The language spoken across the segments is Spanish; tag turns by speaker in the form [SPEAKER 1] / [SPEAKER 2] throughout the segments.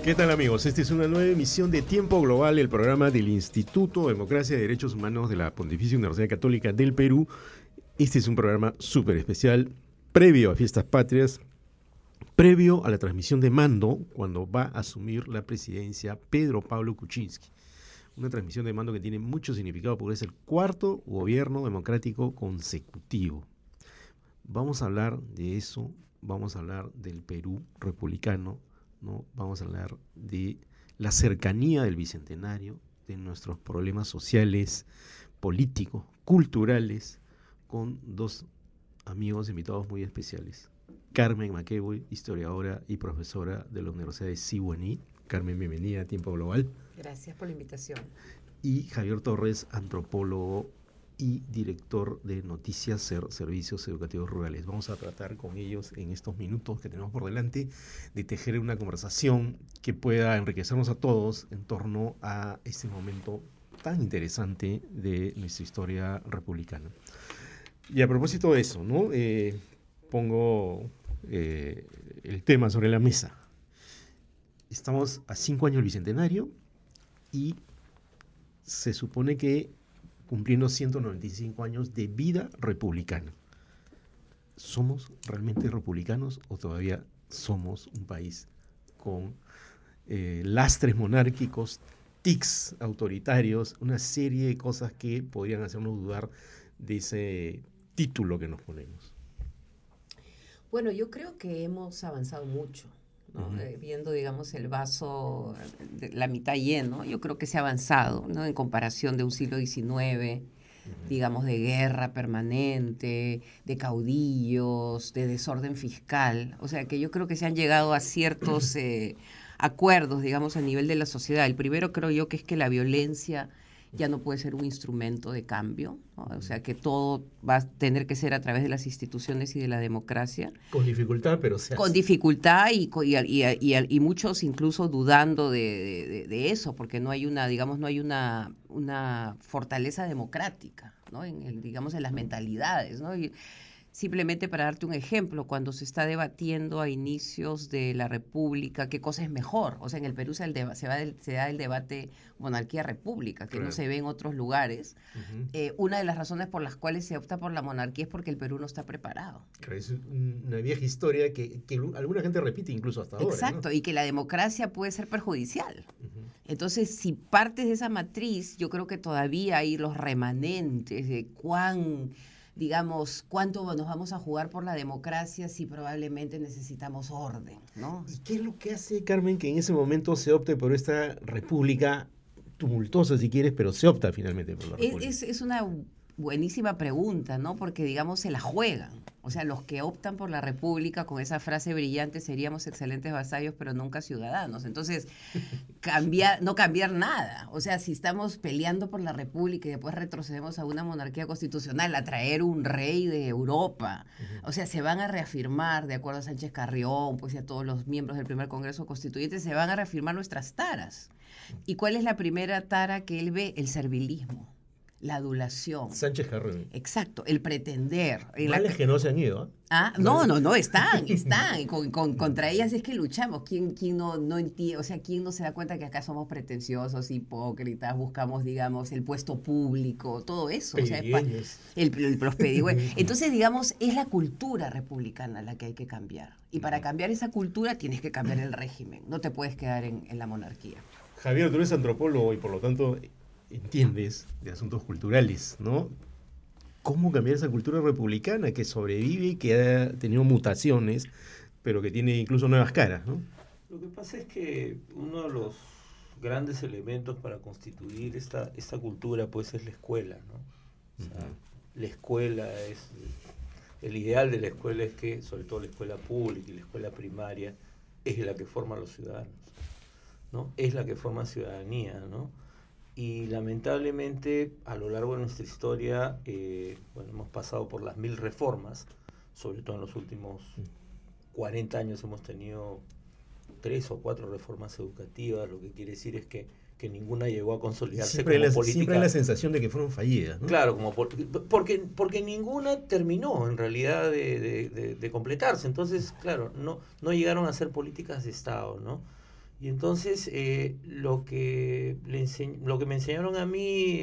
[SPEAKER 1] ¿Qué tal, amigos? Esta es una nueva emisión de Tiempo Global, el programa del Instituto Democracia y Derechos Humanos de la Pontificia Universidad Católica del Perú. Este es un programa súper especial, previo a Fiestas Patrias, previo a la transmisión de mando, cuando va a asumir la presidencia Pedro Pablo Kuczynski. Una transmisión de mando que tiene mucho significado porque es el cuarto gobierno democrático consecutivo. Vamos a hablar de eso, vamos a hablar del Perú republicano, ¿no? Vamos a hablar de la cercanía del Bicentenario, de nuestros problemas sociales, políticos, culturales, con dos amigos invitados muy especiales. Carmen Maqueboy, historiadora y profesora de la Universidad de Sihuaní. Carmen, bienvenida a Tiempo Global.
[SPEAKER 2] Gracias por la invitación.
[SPEAKER 1] Y Javier Torres, antropólogo y director de Noticias Servicios Educativos Rurales. Vamos a tratar con ellos en estos minutos que tenemos por delante de tejer una conversación que pueda enriquecernos a todos en torno a este momento tan interesante de nuestra historia republicana. Y a propósito de eso, ¿no? Pongo el tema sobre la mesa. Estamos a 5 años del Bicentenario y se supone que cumpliendo 195 años de vida republicana. ¿Somos realmente republicanos o todavía somos un país con lastres monárquicos, tics autoritarios, una serie de cosas que podrían hacernos dudar de ese título que nos ponemos?
[SPEAKER 2] Bueno, yo creo que hemos avanzado mucho, ¿no? Viendo, digamos, el vaso de la mitad lleno, yo creo que se ha avanzado, ¿no? En comparación de un siglo XIX, digamos, de guerra permanente, de caudillos, de desorden fiscal. O sea, que yo creo que se han llegado a ciertos acuerdos, digamos, a nivel de la sociedad. El primero creo yo que es que la violencia ya no puede ser un instrumento de cambio, ¿no? O sea, que todo va a tener que ser a través de las instituciones y de la democracia.
[SPEAKER 1] Con dificultad, pero se hace.
[SPEAKER 2] Con dificultad y muchos incluso dudando de eso, porque no hay una, digamos, no hay una fortaleza democrática, ¿no? Digamos, en las mentalidades, ¿no? Y simplemente para darte un ejemplo, cuando se está debatiendo a inicios de la República, ¿qué cosa es mejor? O sea, en el Perú se da el debate monarquía-república, que claro, no se ve en otros lugares. Una de las razones por las cuales se opta por la monarquía es porque el Perú no está preparado.
[SPEAKER 1] Claro, es una vieja historia que alguna gente repite incluso hasta ahora.
[SPEAKER 2] Exacto,
[SPEAKER 1] ¿no?
[SPEAKER 2] Y que la democracia puede ser perjudicial. Entonces, si partes de esa matriz, yo creo que todavía hay los remanentes de digamos, cuánto nos vamos a jugar por la democracia si probablemente necesitamos orden, ¿no?
[SPEAKER 1] ¿Y qué es lo que hace, Carmen, que en ese momento se opte por esta república tumultuosa, si quieres, pero se opta finalmente por la república?
[SPEAKER 2] Es una buenísima pregunta, ¿no? Porque, digamos, se la juegan. O sea, los que optan por la república, con esa frase brillante, seríamos excelentes vasallos, pero nunca ciudadanos. Entonces, no cambiar nada. O sea, si estamos peleando por la república y después retrocedemos a una monarquía constitucional, a traer un rey de Europa, o sea, se van a reafirmar, de acuerdo a Sánchez Carrión, pues y a todos los miembros del primer Congreso Constituyente, se van a reafirmar nuestras taras. ¿Y cuál es la primera tara que él ve? El servilismo. La adulación.
[SPEAKER 1] Sánchez Carrión.
[SPEAKER 2] Exacto, el pretender.
[SPEAKER 1] Males que no se han ido, ¿eh?
[SPEAKER 2] No, están. Contra ellas es que luchamos. ¿Quién no entiende? O sea, ¿quién no se da cuenta que acá somos pretenciosos, hipócritas, buscamos, digamos, el puesto público, todo eso? O sea, los pedigüeños. Entonces, digamos, es la cultura republicana la que hay que cambiar. Y para cambiar esa cultura tienes que cambiar el régimen. No te puedes quedar en la monarquía.
[SPEAKER 1] Javier, tú eres antropólogo y por lo tanto entiendes de asuntos culturales, ¿no? ¿Cómo cambiar esa cultura republicana que sobrevive, que ha tenido mutaciones, pero que tiene incluso nuevas caras, ¿no?
[SPEAKER 3] Lo que pasa es que uno de los grandes elementos para constituir esta cultura, pues, es la escuela, ¿no? O sea, la escuela es... El ideal de la escuela es que, sobre todo la escuela pública y la escuela primaria, es la que forma a los ciudadanos, ¿no? Es la que forma ciudadanía, ¿no? Y lamentablemente a lo largo de nuestra historia hemos pasado por las 1000 reformas, sobre todo en los últimos 40 años hemos tenido 3 o 4 reformas educativas, lo que quiere decir es que ninguna llegó a consolidarse como política.
[SPEAKER 1] Siempre hay la sensación de que fueron fallidas, ¿no?
[SPEAKER 3] Claro, porque ninguna terminó en realidad de completarse, entonces claro, no llegaron a ser políticas de Estado, ¿no? Y entonces lo que me enseñaron a mí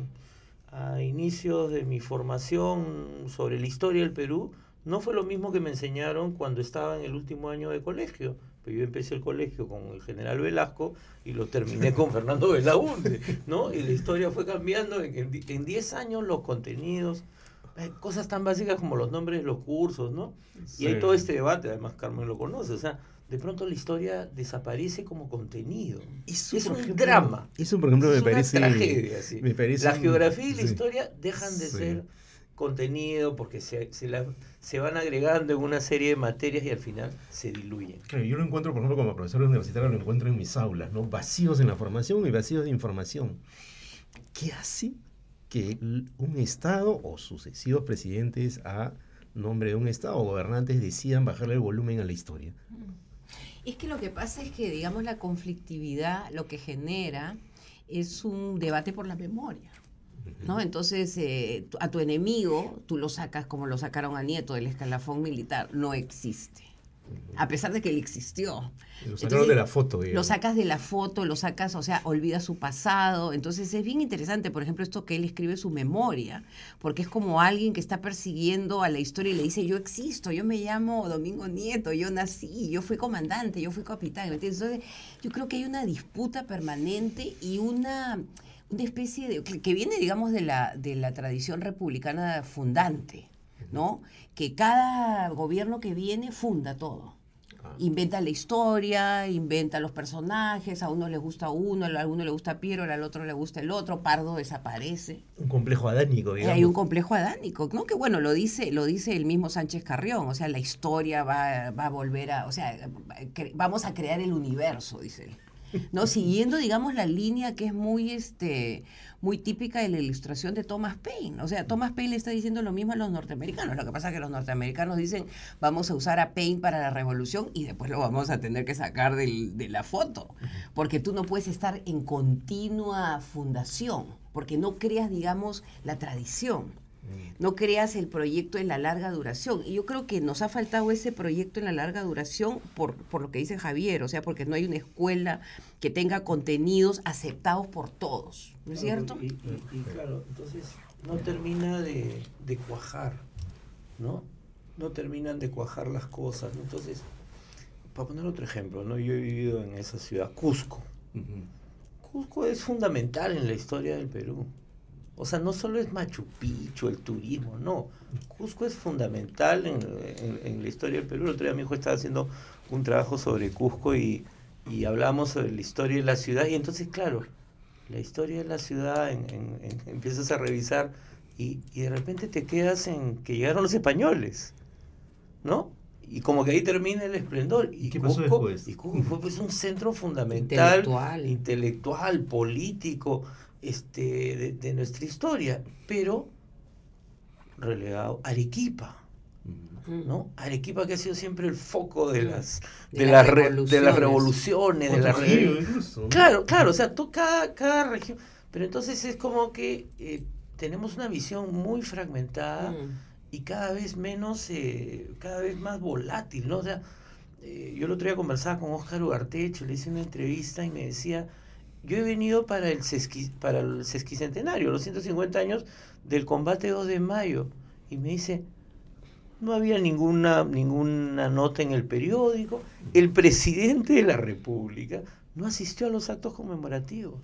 [SPEAKER 3] a inicios de mi formación sobre la historia del Perú no fue lo mismo que me enseñaron cuando estaba en el último año de colegio. Pues yo empecé el colegio con el general Velasco y lo terminé con Fernando Belaúnde, ¿no? Y la historia fue cambiando. En 10 años los contenidos, cosas tan básicas como los nombres de los cursos, ¿no?
[SPEAKER 1] Sí.
[SPEAKER 3] Y hay todo este debate, además Carmen lo conoce, o sea, de pronto la historia desaparece como contenido.
[SPEAKER 1] Eso,
[SPEAKER 3] es
[SPEAKER 1] por
[SPEAKER 3] un
[SPEAKER 1] ejemplo,
[SPEAKER 3] drama.
[SPEAKER 1] Eso, por ejemplo,
[SPEAKER 3] Es
[SPEAKER 1] me
[SPEAKER 3] una
[SPEAKER 1] parece...
[SPEAKER 3] tragedia, sí.
[SPEAKER 1] Me parece
[SPEAKER 3] La geografía y la
[SPEAKER 1] sí.
[SPEAKER 3] historia dejan de
[SPEAKER 1] Sí.
[SPEAKER 3] ser contenido porque se van agregando en una serie de materias y al final se diluyen.
[SPEAKER 1] Claro, yo lo encuentro, por ejemplo, como profesor universitario, lo encuentro en mis aulas, ¿no? Vacíos en la formación y vacíos de información. ¿Qué hace que un Estado o sucesivos presidentes a nombre de un Estado o gobernantes decidan bajarle el volumen a la historia?
[SPEAKER 2] Es que lo que pasa es que, digamos, la conflictividad lo que genera es un debate por la memoria, ¿no? Entonces, a tu enemigo tú lo sacas como lo sacaron a Nieto del escalafón militar, no existe, a pesar de que él existió.
[SPEAKER 1] Lo sacaron de la foto,
[SPEAKER 2] Lo
[SPEAKER 1] digamos.
[SPEAKER 2] sacas de la foto, lo sacas, o sea, olvidas su pasado. Entonces es bien interesante, por ejemplo, esto que él escribe su memoria, porque es como alguien que está persiguiendo a la historia y le dice, yo existo, yo me llamo Domingo Nieto, yo nací, yo fui comandante, yo fui capitán, ¿me entiendes? Entonces yo creo que hay una disputa permanente y una especie de, que viene, digamos, de la tradición republicana fundante, ¿no? Que cada gobierno que viene funda todo. Inventa la historia, inventa los personajes, a uno le gusta uno, a uno le gusta Piero, al otro le gusta el otro, Pardo desaparece.
[SPEAKER 1] Un complejo adánico, digamos.
[SPEAKER 2] Hay un complejo adánico, ¿no? Que bueno, lo dice el mismo Sánchez Carrión, o sea, la historia va a volver a, o sea, vamos a crear el universo, dice él. ¿No? Siguiendo, digamos, la línea que es muy típica de la ilustración de Thomas Paine. O sea, Thomas Paine le está diciendo lo mismo a los norteamericanos. Lo que pasa es que los norteamericanos dicen, vamos a usar a Paine para la revolución y después lo vamos a tener que sacar de la foto. Porque tú no puedes estar en continua fundación, porque no creas, digamos, la tradición. No creas el proyecto en la larga duración. Y yo creo que nos ha faltado ese proyecto en la larga duración por lo que dice Javier, o sea, porque no hay una escuela que tenga contenidos aceptados por todos, ¿no es cierto?
[SPEAKER 3] Y claro, entonces no termina de cuajar, ¿no? No terminan de cuajar las cosas, ¿no? Entonces, para poner otro ejemplo, ¿no? Yo he vivido en esa ciudad, Cusco. Cusco es fundamental en la historia del Perú. O sea, no solo es Machu Picchu, el turismo, no. Cusco es fundamental en la historia del Perú. El otro día mi hijo estaba haciendo un trabajo sobre Cusco y hablamos sobre la historia de la ciudad. Y entonces, claro, la historia de la ciudad, empiezas a revisar y de repente te quedas en que llegaron los españoles, ¿no? Y como que ahí termina el esplendor.
[SPEAKER 1] ¿Y qué pasó después?
[SPEAKER 3] Y Cusco fue pues un centro fundamental,
[SPEAKER 2] intelectual,
[SPEAKER 3] político, de nuestra historia, pero relegado Arequipa, ¿no? Arequipa, que ha sido siempre el foco de las revoluciones,
[SPEAKER 1] incluso, ¿no?
[SPEAKER 3] Claro, o sea, cada región, pero entonces es como que tenemos una visión muy fragmentada y cada vez menos, cada vez más volátil, ¿no? O sea, yo el otro día conversaba con Óscar Ugarteche, le hice una entrevista y me decía, yo he venido para el sesquicentenario, los 150 años del combate 2 de mayo, y me dice, no había ninguna nota en el periódico, el presidente de la República no asistió a los actos conmemorativos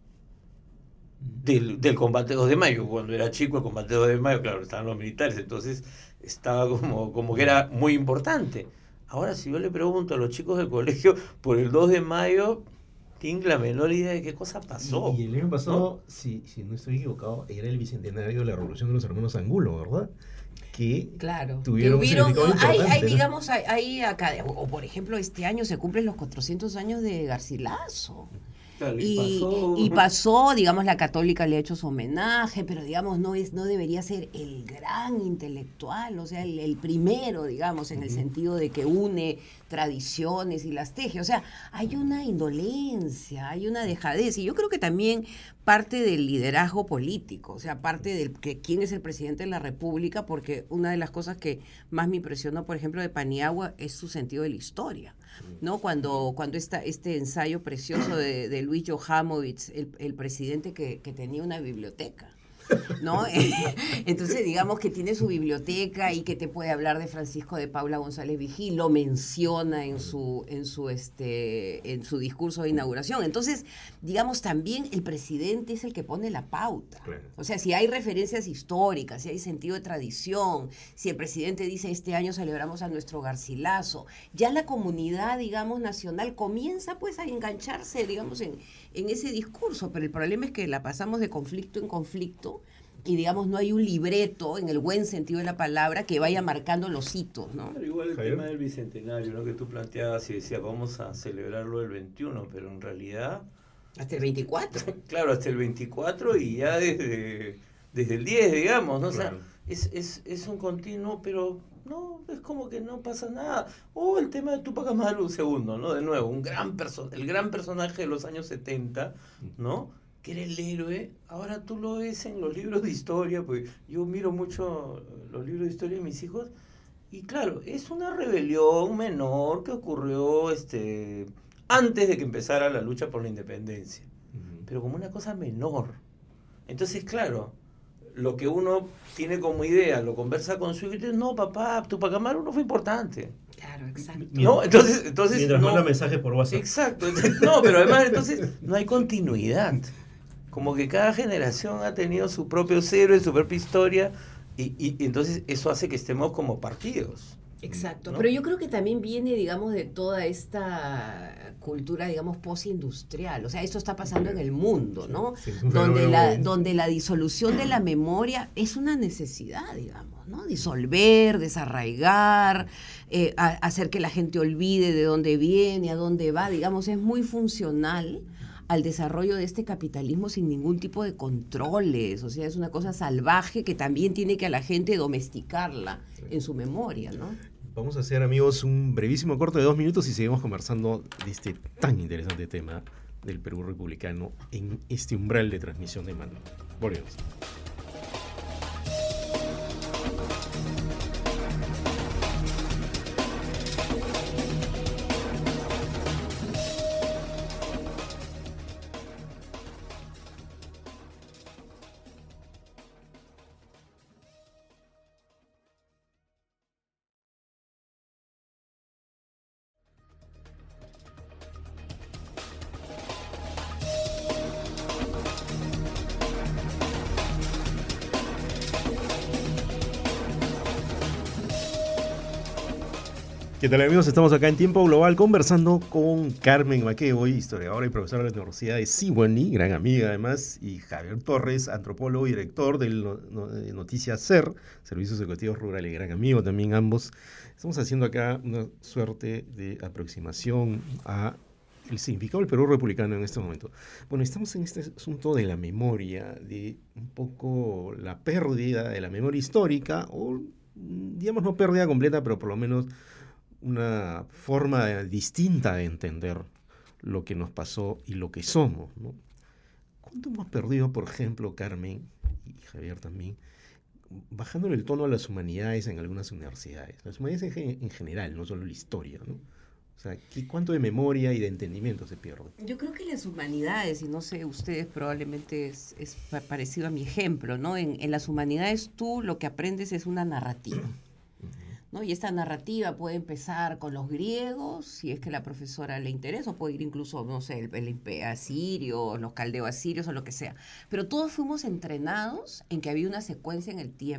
[SPEAKER 3] del combate 2 de mayo. Cuando era chico el combate 2 de mayo, claro, estaban los militares, entonces estaba como que era muy importante. Ahora, si yo le pregunto a los chicos del colegio por el 2 de mayo, tienen la menor idea de qué cosa pasó.
[SPEAKER 1] Y el año pasado,
[SPEAKER 3] ¿no?
[SPEAKER 1] si no estoy equivocado, era el bicentenario de la revolución de los hermanos Angulo, ¿verdad? Que
[SPEAKER 2] claro,
[SPEAKER 1] tuvieron un significado importante,
[SPEAKER 2] hay,
[SPEAKER 1] ¿no?
[SPEAKER 2] digamos, hay acá, o por ejemplo, este año se cumplen los 400 años de Garcilaso.
[SPEAKER 3] Claro,
[SPEAKER 2] y pasó, digamos, la católica le ha hecho su homenaje, pero digamos, no debería ser el gran intelectual, o sea, el primero, digamos, en el sentido de que une tradiciones y las teje. O sea, hay una indolencia, hay una dejadez, y yo creo que también parte del liderazgo político, o sea, parte del que quién es el presidente de la República, porque una de las cosas que más me impresionó, por ejemplo, de Paniagua es su sentido de la historia, ¿no? Cuando este ensayo precioso de Luis Johamovich, el presidente que tenía una biblioteca, ¿no? Entonces, digamos que tiene su biblioteca y que te puede hablar de Francisco de Paula González Vigil, lo menciona en su discurso de inauguración. Entonces, digamos, también el presidente es el que pone la pauta.
[SPEAKER 1] Claro.
[SPEAKER 2] O sea, si hay referencias históricas, si hay sentido de tradición, si el presidente dice este año celebramos a nuestro Garcilaso, ya la comunidad, digamos, nacional comienza pues a engancharse, digamos, en ese discurso, pero el problema es que la pasamos de conflicto en conflicto y digamos no hay un libreto en el buen sentido de la palabra que vaya marcando los hitos, ¿no?
[SPEAKER 3] Pero igual el tema del bicentenario, ¿no? Que tú planteabas y decías, vamos a celebrarlo el 21, pero en realidad...
[SPEAKER 2] Hasta el 24.
[SPEAKER 3] Claro, hasta el 24 y ya desde el 10, digamos, ¿no?
[SPEAKER 1] Claro.
[SPEAKER 3] O sea, es un continuo, pero no, es como que no pasa nada. O el tema de Tupac Amaru, un segundo, ¿no? De nuevo, el gran personaje de los años 70, ¿no? Que era el héroe. Ahora tú lo ves en los libros de historia, pues yo miro mucho los libros de historia de mis hijos. Y claro, es una rebelión menor que ocurrió antes de que empezara la lucha por la independencia, pero como una cosa menor. Entonces, claro, lo que uno tiene como idea, lo conversa con su hijo y dice, no, papá, Tupac Amaru no fue importante.
[SPEAKER 2] Claro, exacto.
[SPEAKER 3] No, entonces
[SPEAKER 1] Mientras
[SPEAKER 3] no,
[SPEAKER 1] manda mensajes por WhatsApp.
[SPEAKER 3] exacto. No, pero además entonces no hay continuidad. Como que cada generación ha tenido su propio héroe, su propia historia, y entonces eso hace que estemos como partidos.
[SPEAKER 2] Exacto,
[SPEAKER 3] ¿no?
[SPEAKER 2] pero yo creo que también viene, digamos, de toda esta cultura, digamos, postindustrial. O sea, esto está pasando en el mundo, ¿no?
[SPEAKER 1] Sí, es un fenómeno
[SPEAKER 2] Donde la disolución de la memoria es una necesidad, digamos, ¿no? Disolver, desarraigar, hacer que la gente olvide de dónde viene, a dónde va, digamos, es muy funcional al desarrollo de este capitalismo sin ningún tipo de controles. O sea, es una cosa salvaje que también tiene que a la gente domesticarla en su memoria, ¿no?
[SPEAKER 1] Vamos a hacer, amigos, un brevísimo corte de 2 minutos y seguimos conversando de este tan interesante tema del Perú republicano en este umbral de transmisión de mando. Volvemos. ¿Qué tal, amigos? Estamos acá en Tiempo Global conversando con Carmen Maquevoy, historiadora y profesora de la Universidad de Sewanee, gran amiga además, y Javier Torres, antropólogo y director de Noticias SER, Servicios Educativos Rurales, gran amigo también ambos. Estamos haciendo acá una suerte de aproximación a el significado del Perú republicano en este momento. Bueno, estamos en este asunto de la memoria, de un poco la pérdida de la memoria histórica, o digamos no pérdida completa, pero por lo menos una forma distinta de entender lo que nos pasó y lo que somos, ¿no? ¿Cuánto hemos perdido, por ejemplo, Carmen y Javier también, bajándole el tono a las humanidades en algunas universidades? Las humanidades en general, no solo la historia, ¿no? O sea, ¿cuánto de memoria y de entendimiento se pierde?
[SPEAKER 2] Yo creo que las humanidades, y no sé, ustedes probablemente es parecido a mi ejemplo, ¿no? En las humanidades tú lo que aprendes es una narrativa, ¿no? Y esta narrativa puede empezar con los griegos, si es que la profesora le interesa, o puede ir incluso, no sé, el asirio, los caldeos asirios o lo que sea. Pero todos fuimos entrenados en que había una secuencia en el tiempo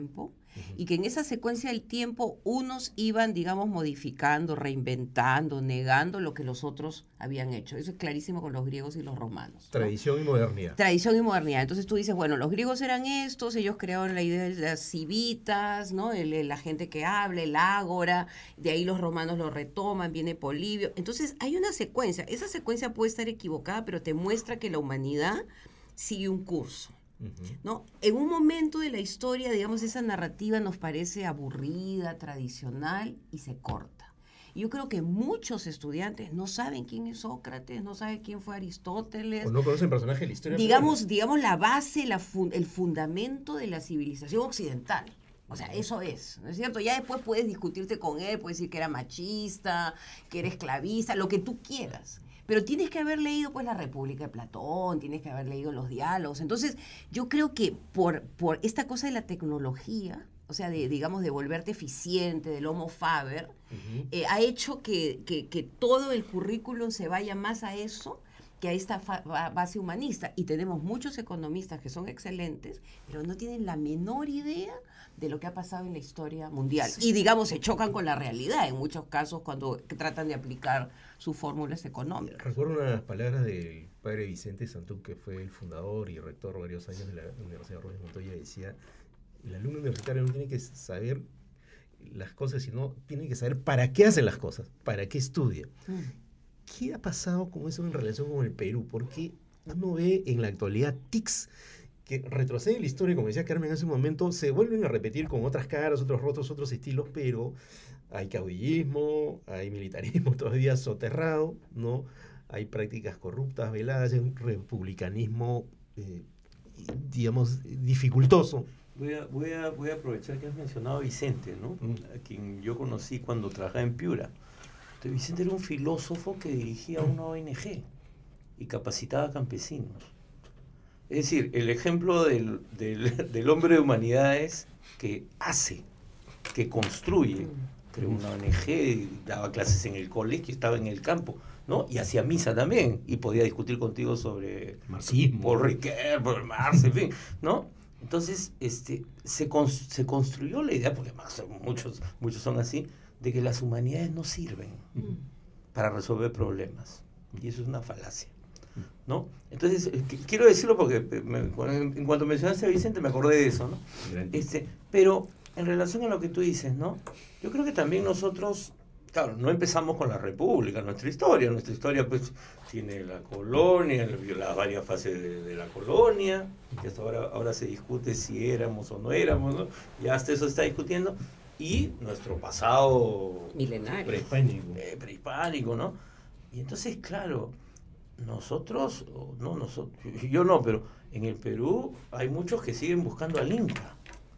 [SPEAKER 2] y que en esa secuencia del tiempo unos iban, digamos, modificando, reinventando, negando lo que los otros habían hecho. Eso es clarísimo con los griegos y los romanos, ¿no?
[SPEAKER 1] Tradición y modernidad.
[SPEAKER 2] Tradición y modernidad. Entonces tú dices, bueno, los griegos eran estos, ellos crearon la idea de las civitas, ¿no? La gente que habla, el ágora, de ahí los romanos lo retoman, viene Polibio. Entonces hay una secuencia. Esa secuencia puede estar equivocada, pero te muestra que la humanidad sigue un curso, ¿no? En un momento de la historia, digamos, esa narrativa nos parece aburrida, tradicional y se corta. Y yo creo que muchos estudiantes no saben quién es Sócrates, no saben quién fue Aristóteles.
[SPEAKER 1] O no conocen personajes de la historia.
[SPEAKER 2] Digamos la base, el fundamento de la civilización occidental. O sea, eso es, ¿no es cierto? Ya después puedes discutirte con él, puedes decir que era machista, que era esclavista, lo que tú quieras. Pero tienes que haber leído pues la República de Platón, tienes que haber leído los diálogos. Entonces, yo creo que por esta cosa de la tecnología, o sea, digamos, de volverte eficiente, del homo faber, ha hecho que todo el currículum se vaya más a eso que a esta base humanista. Y tenemos muchos economistas que son excelentes, pero no tienen la menor idea de lo que ha pasado en la historia mundial. Sí. Y, digamos, se chocan con la realidad en muchos casos cuando tratan de aplicar sus fórmulas económicas.
[SPEAKER 1] Recuerdo unas palabras del padre Vicente Santú, que fue el fundador y rector varios años de la Universidad Rubén Montoya, decía: el alumno universitario no tiene que saber las cosas, sino tiene que saber para qué hace las cosas, para qué estudia. ¿Qué ha pasado con eso en relación con el Perú? Porque uno ve en la actualidad tics que retroceden la historia, como decía Carmen hace un momento, se vuelven a repetir con otras caras, otros rostros, otros estilos, pero hay caudillismo, hay militarismo todavía soterrado, ¿no? Hay prácticas corruptas, veladas, hay un republicanismo, digamos, dificultoso.
[SPEAKER 3] Voy a aprovechar que has mencionado a Vicente, ¿no? A quien yo conocí cuando trabajaba en Piura. Entonces, Vicente era un filósofo que dirigía una ONG y capacitaba a campesinos. Es decir, el ejemplo del hombre de humanidades que hace, que construye. Creó una ONG, daba clases en el colegio, estaba en el campo, ¿no? Y hacía misa también, y podía discutir contigo sobre
[SPEAKER 1] marxismo,
[SPEAKER 3] por Riquet, por Marx, en fin, ¿no? Entonces, se construyó la idea, porque más muchos son así, de que las humanidades no sirven para resolver problemas. Y eso es una falacia, ¿no? Entonces, quiero decirlo porque en cuanto mencionaste a Vicente me acordé de eso, ¿no? Pero en relación a lo que tú dices, ¿no? Yo creo que también nosotros, claro, no empezamos con la República, nuestra historia pues tiene la colonia, las varias fases de la colonia, que hasta ahora se discute si éramos o no éramos, ¿no? Ya hasta eso se está discutiendo, y nuestro pasado
[SPEAKER 2] milenario,
[SPEAKER 3] prehispánico, ¿no? Y entonces, claro, yo no, pero en el Perú hay muchos que siguen buscando al Inca.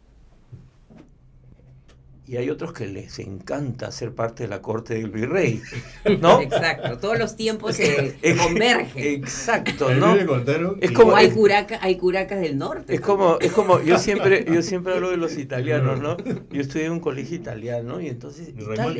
[SPEAKER 3] Y hay otros que les encanta ser parte de la corte del virrey, ¿no?
[SPEAKER 2] Exacto, todos los tiempos se convergen.
[SPEAKER 3] Exacto, ¿no?
[SPEAKER 2] Es como hay curacas del norte.
[SPEAKER 3] Es como yo siempre hablo de los italianos, ¿no? Yo estudié en un colegio italiano y entonces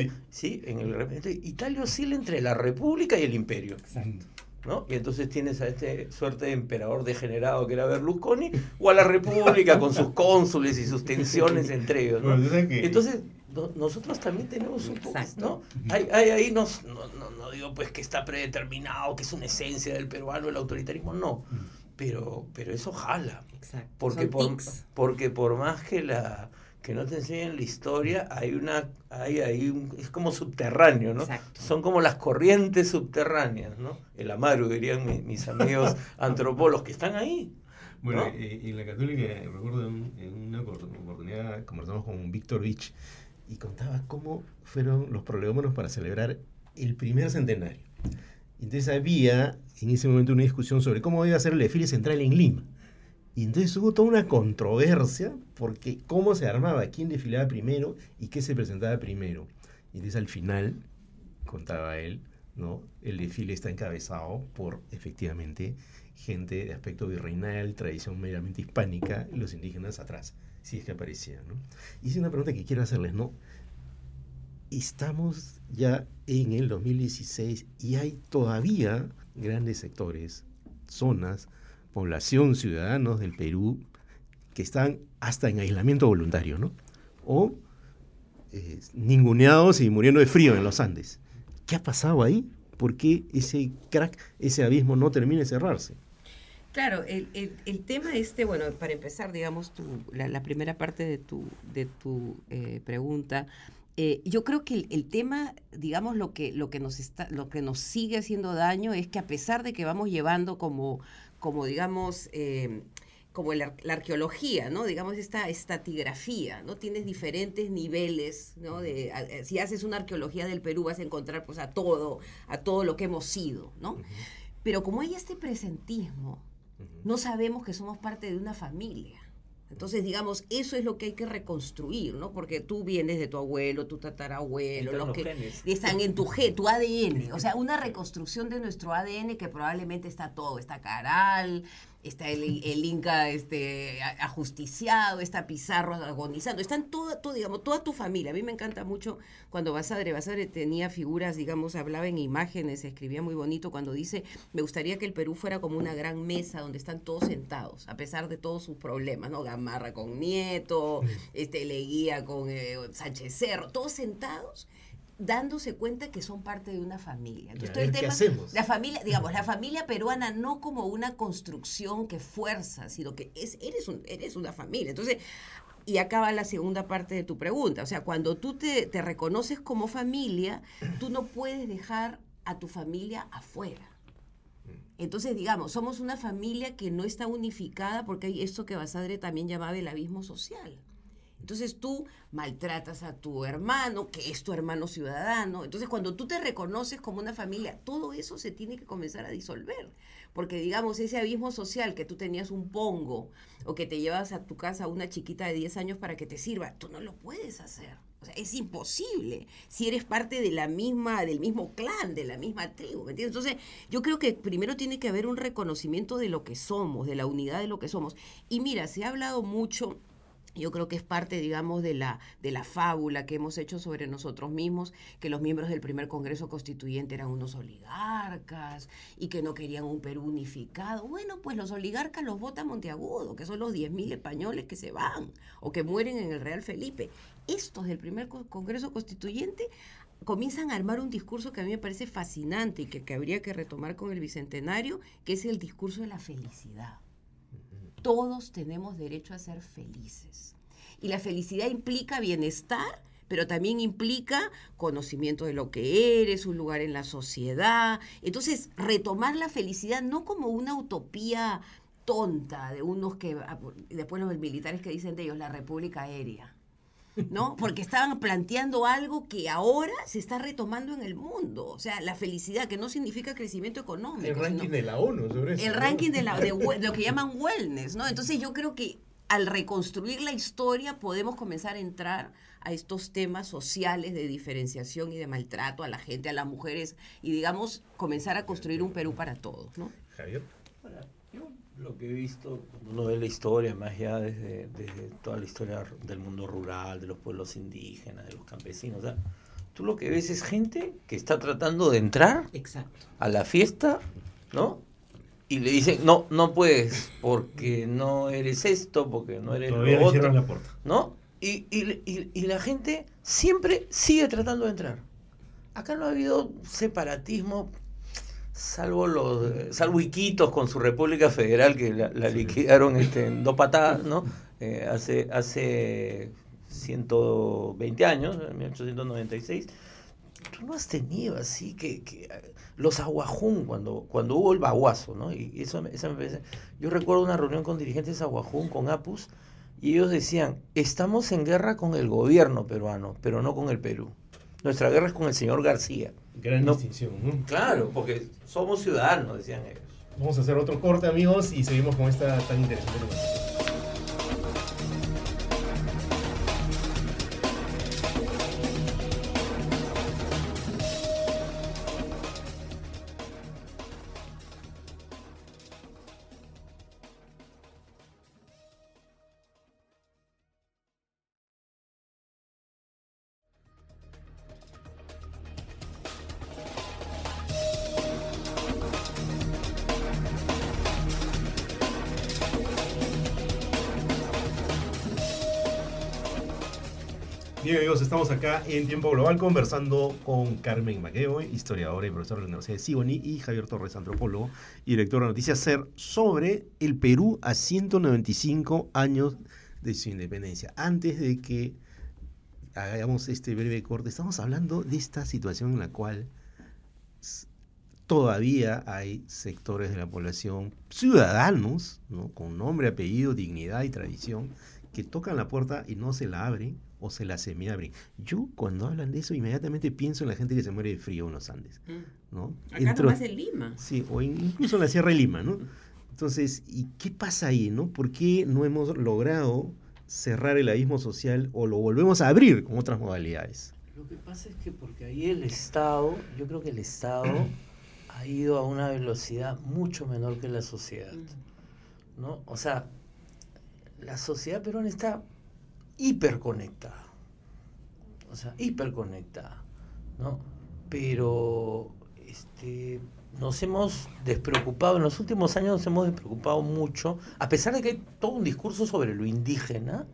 [SPEAKER 3] Italia oscila entre la República y el Imperio. Exacto. ¿No? Y entonces tienes a suerte de emperador degenerado que era Berlusconi, o a la República con sus cónsules y sus tensiones entre ellos, ¿no? Entonces nosotros también tenemos un poco, ¿no? Ahí no digo pues que está predeterminado, que es una esencia del peruano el autoritarismo, no, pero eso jala.
[SPEAKER 2] Exacto.
[SPEAKER 3] Porque por más que no te enseñen la historia, es como subterráneo, ¿no?
[SPEAKER 2] Exacto.
[SPEAKER 3] Son como las corrientes subterráneas, ¿no? El Amaru, dirían mis amigos antropólogos, que están ahí.
[SPEAKER 1] Bueno, ¿no? En la Católica, recuerdo en una oportunidad conversamos con Víctor Vich y contaba cómo fueron los prolegómenos para celebrar el primer centenario. Entonces había en ese momento una discusión sobre cómo iba a ser el desfile central en Lima. Y entonces hubo toda una controversia porque cómo se armaba, quién desfilaba primero y qué se presentaba primero. Y entonces al final, contaba él, ¿no? El desfile está encabezado por, efectivamente, gente de aspecto virreinal, tradición meramente hispánica, y los indígenas atrás, si es que aparecían, ¿no? Y es una pregunta que quiero hacerles, ¿no? Estamos ya en el 2016 y hay todavía grandes sectores, zonas, población, ciudadanos del Perú que están hasta en aislamiento voluntario, ¿no? o ninguneados y muriendo de frío en los Andes. ¿Qué ha pasado ahí? ¿Por qué ese crack, ese abismo no termina de cerrarse?
[SPEAKER 2] Claro, el tema bueno, para empezar, digamos, la primera parte de tu pregunta, yo creo que el tema, digamos, lo que nos sigue haciendo daño es que a pesar de que vamos llevando como digamos, como la arqueología, ¿no? Digamos, esta estratigrafía, ¿no? Tienes diferentes niveles, ¿no? Si haces una arqueología del Perú vas a encontrar pues a todo lo que hemos sido, ¿no? Pero como hay este presentismo, no sabemos que somos parte de una familia. Entonces, digamos, eso es lo que hay que reconstruir, ¿no? Porque tú vienes de tu abuelo, tu tatarabuelo, los que están en tu ADN. O sea, una reconstrucción de nuestro ADN que probablemente está Caral, está el Inca ajusticiado, está Pizarro agonizando, están digamos, toda tu familia. A mí me encanta mucho cuando Basadre tenía figuras, digamos, hablaba en imágenes, escribía muy bonito cuando dice, me gustaría que el Perú fuera como una gran mesa donde están todos sentados, a pesar de todos sus problemas, ¿no? Gamarra con Nieto, Leguía con Sánchez Cerro, todos sentados, dándose cuenta que son parte de una familia. Entonces, todo el tema,
[SPEAKER 1] ¿qué hacemos?
[SPEAKER 2] la familia, digamos, la familia peruana no como una construcción que fuerza, sino que eres una familia. Entonces, y acá va la segunda parte de tu pregunta. O sea, cuando tú te reconoces como familia, tú no puedes dejar a tu familia afuera. Entonces, digamos, somos una familia que no está unificada porque hay esto que Basadre también llamaba el abismo social. Entonces tú maltratas a tu hermano, que es tu hermano ciudadano. Entonces cuando tú te reconoces como una familia, todo eso se tiene que comenzar a disolver. Porque digamos, ese abismo social que tú tenías un pongo o que te llevas a tu casa a una chiquita de 10 años para que te sirva, tú no lo puedes hacer. O sea, es imposible si eres parte del mismo clan, de la misma tribu, ¿me entiendes? Entonces, yo creo que primero tiene que haber un reconocimiento de lo que somos, de la unidad de lo que somos. Y mira, se ha hablado mucho. Yo creo que es parte, digamos, de la fábula que hemos hecho sobre nosotros mismos, que los miembros del primer Congreso Constituyente eran unos oligarcas y que no querían un Perú unificado. Bueno, pues los oligarcas los vota Monteagudo, que son los 10.000 españoles que se van o que mueren en el Real Felipe. Estos del primer Congreso Constituyente comienzan a armar un discurso que a mí me parece fascinante y que habría que retomar con el Bicentenario, que es el discurso de la felicidad. Todos tenemos derecho a ser felices. Y la felicidad implica bienestar, pero también implica conocimiento de lo que eres, un lugar en la sociedad. Entonces, retomar la felicidad no como una utopía tonta de unos que, después los militares que dicen de ellos, la república aérea, ¿no? Porque estaban planteando algo que ahora se está retomando en el mundo. O sea, la felicidad, que no significa crecimiento económico.
[SPEAKER 1] El ranking de la ONU sobre eso.
[SPEAKER 2] El ranking de lo que llaman wellness, ¿no? Entonces yo creo que al reconstruir la historia podemos comenzar a entrar a estos temas sociales de diferenciación y de maltrato a la gente, a las mujeres, y digamos, comenzar a construir un Perú para todos, ¿no?
[SPEAKER 1] Javier.
[SPEAKER 3] Bueno, yo lo que he visto, cuando uno ve la historia, más allá desde toda la historia del mundo rural, de los pueblos indígenas, de los campesinos, o sea, tú lo que ves es gente que está tratando de entrar a la fiesta, ¿no? Y le dicen, no puedes, porque no eres esto, porque no eres
[SPEAKER 1] todavía
[SPEAKER 3] lo otro,
[SPEAKER 1] la puerta,
[SPEAKER 3] ¿no? Y la gente siempre sigue tratando de entrar. Acá no ha habido separatismo, salvo Iquitos con su República Federal, que la liquidaron en 2 patadas, ¿no? Hace 120 años, en 1896. Tú no has tenido así que los aguajún, cuando hubo el baguazo, ¿no? Y eso me parece. Yo recuerdo una reunión con dirigentes aguajún, con APUS, y ellos decían, estamos en guerra con el gobierno peruano, pero no con el Perú. Nuestra guerra es con el señor García.
[SPEAKER 1] Gran distinción, ¿no?
[SPEAKER 3] Claro, porque somos ciudadanos, decían ellos.
[SPEAKER 1] Vamos a hacer otro corte, amigos, y seguimos con esta tan interesante conversación. Bien, amigos, estamos acá en Tiempo Global conversando con Carmen MacEvoy, historiadora y profesora de la Universidad de Siboney, y Javier Torres, antropólogo y director de Noticias SER, sobre el Perú a 195 años de su independencia. Antes de que hagamos este breve corte, estamos hablando de esta situación en la cual todavía hay sectores de la población, ciudadanos, ¿no?, con nombre, apellido, dignidad y tradición, que tocan la puerta y no se la abren o se la semiabren. Yo, cuando hablan de eso, inmediatamente pienso en la gente que se muere de frío en los Andes, ¿no?
[SPEAKER 2] Acá nomás en Lima.
[SPEAKER 1] Sí, o incluso en la Sierra de Lima, ¿no? Entonces, ¿y qué pasa ahí, no? ¿Por qué no hemos logrado cerrar el abismo social o lo volvemos a abrir con otras modalidades?
[SPEAKER 3] Lo que pasa es que porque ahí el Estado, yo creo que el Estado ha ido a una velocidad mucho menor que la sociedad, ¿no? O sea, la sociedad peruana está hiperconectada, ¿no? Pero nos hemos despreocupado, en los últimos años nos hemos despreocupado mucho, a pesar de que hay todo un discurso sobre lo indígena,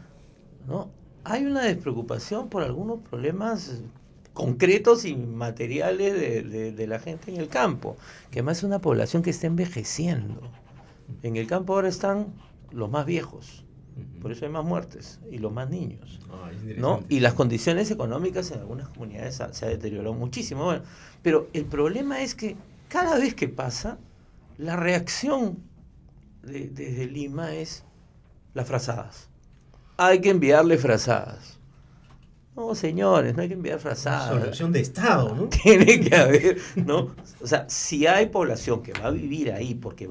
[SPEAKER 3] ¿no? Hay una despreocupación por algunos problemas concretos y materiales de la gente en el campo, que además es una población que está envejeciendo. En el campo ahora están los más viejos, por eso hay más muertes, y los más niños, ¿no? Y las condiciones económicas en algunas comunidades se ha deteriorado muchísimo. Bueno, pero el problema es que cada vez que pasa, la reacción desde Lima es las frazadas. Hay que enviarle frazadas. No, señores, no hay que enviar frazadas.
[SPEAKER 1] Solución de Estado, ¿no?
[SPEAKER 3] Tiene que haber, ¿no? O sea, si hay población que va a vivir ahí, porque,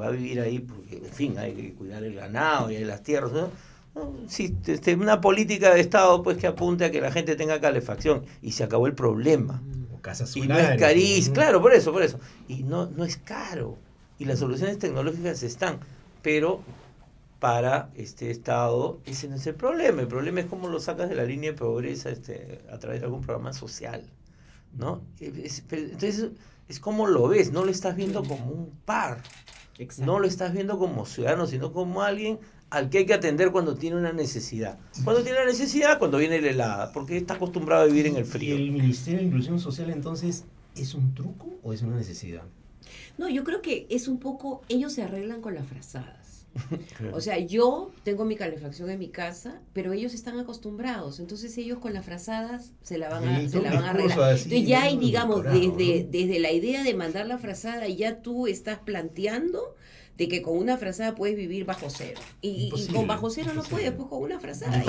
[SPEAKER 3] en fin, hay que cuidar el ganado y hay las tierras, ¿no? Si una política de Estado, pues, que apunte a que la gente tenga calefacción y se acabó el problema.
[SPEAKER 1] O casas
[SPEAKER 3] y
[SPEAKER 1] solares,
[SPEAKER 3] no es carísimo,
[SPEAKER 1] ¿no?
[SPEAKER 3] Claro, por eso. Y no es caro. Y las soluciones tecnológicas están, pero para este Estado ese no es el problema. El problema es cómo lo sacas de la línea de pobreza a través de algún programa social, ¿no? Entonces, es como lo ves, no lo estás viendo como un par. Exacto. No lo estás viendo como ciudadano, sino como alguien al que hay que atender cuando tiene una necesidad. Cuando tiene la necesidad, cuando viene la helada, porque está acostumbrado a vivir en el frío.
[SPEAKER 1] ¿Y el Ministerio de Inclusión Social, entonces, es un truco o es una necesidad?
[SPEAKER 2] No, yo creo que es un poco, ellos se arreglan con las frazadas. O sea, yo tengo mi calefacción en mi casa, pero ellos están acostumbrados, entonces ellos con las frazadas se la van a arreglar. Entonces ya hay, digamos, desde la idea de mandar la frazada, ya tú estás planteando de que con una frazada puedes vivir bajo cero. Y con bajo cero no puedes, pues con una frazada.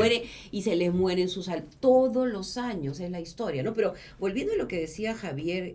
[SPEAKER 2] Y se les mueren sus todos los años, es la historia, ¿no? Pero volviendo a lo que decía Javier,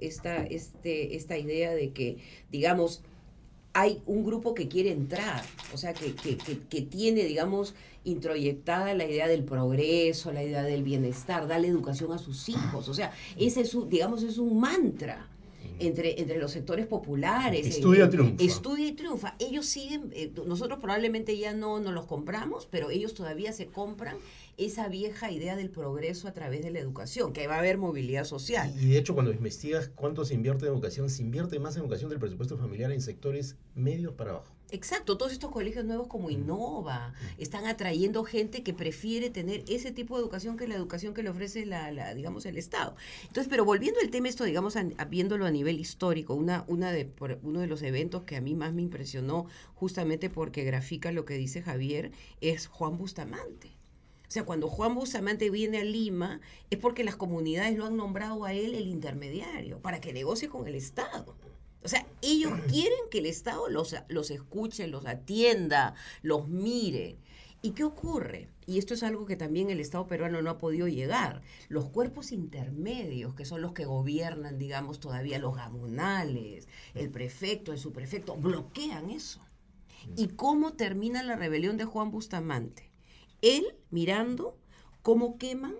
[SPEAKER 2] esta idea de que, digamos, hay un grupo que quiere entrar, o sea, que tiene, digamos, introyectada la idea del progreso, la idea del bienestar, darle educación a sus hijos, o sea, ese es es un mantra entre los sectores populares.
[SPEAKER 1] Estudia triunfa.
[SPEAKER 2] Estudia y triunfa. Ellos siguen, nosotros probablemente ya no los compramos, pero ellos todavía se compran esa vieja idea del progreso a través de la educación, que va a haber movilidad social.
[SPEAKER 1] Y de hecho, cuando investigas cuánto se invierte en educación, se invierte más en educación del presupuesto familiar en sectores medios para abajo.
[SPEAKER 2] Exacto, todos estos colegios nuevos como Innova están atrayendo gente que prefiere tener ese tipo de educación que la educación que le ofrece digamos, el Estado. Entonces, pero volviendo al tema esto, digamos, viéndolo a nivel histórico, uno de los eventos que a mí más me impresionó, justamente porque grafica lo que dice Javier, es Juan Bustamante. O sea, cuando Juan Bustamante viene a Lima, es porque las comunidades lo han nombrado a él el intermediario, para que negocie con el Estado. O sea, ellos quieren que el Estado los escuche, los atienda, los mire. ¿Y qué ocurre? Y esto es algo que también el Estado peruano no ha podido llegar. Los cuerpos intermedios, que son los que gobiernan, digamos, todavía los gamunales, el prefecto, el subprefecto, bloquean eso. ¿Y cómo termina la rebelión de Juan Bustamante? Él mirando cómo queman